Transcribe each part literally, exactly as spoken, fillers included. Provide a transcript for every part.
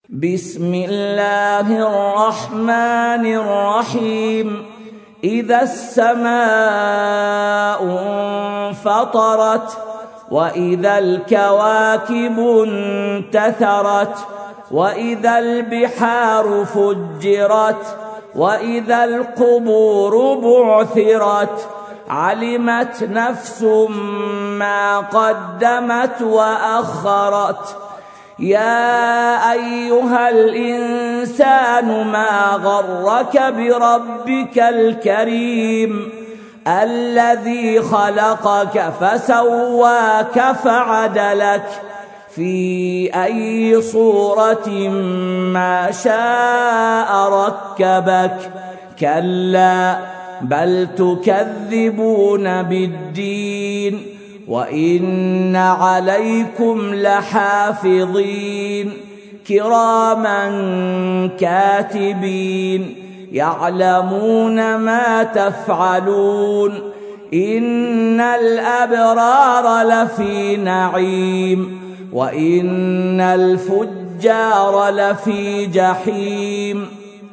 بسم الله الرحمن الرحيم. إذا السماء انفطرت وإذا الكواكب انتثرت وإذا البحار فجرت وإذا القبور بعثرت علمت نفس ما قدمت وأخرت. يا أيها الإنسان ما غرك بربك الكريم الذي خلقك فسواك فعدلك في أي صورة ما شاء ركبك. كلا بل تكذبون بالدين وإن عليكم لحافظين كراما كاتبين يعلمون ما تفعلون. إن الأبرار لفي نعيم وإن الفجار لفي جحيم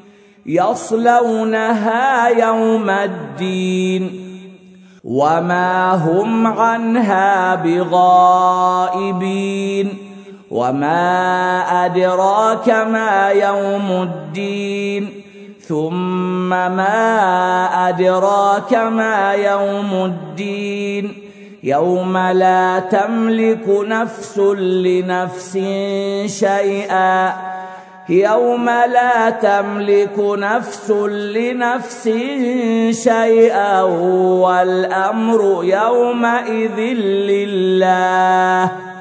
يصلونها يوم الدين وما هم عنها بغائبين. وما أدراك ما يوم الدين ثم ما أدراك ما يوم الدين يوم لا تملك نفس لنفس شيئا يوم لا تملك نفس لنفس شيئا والأمر يومئذ لله.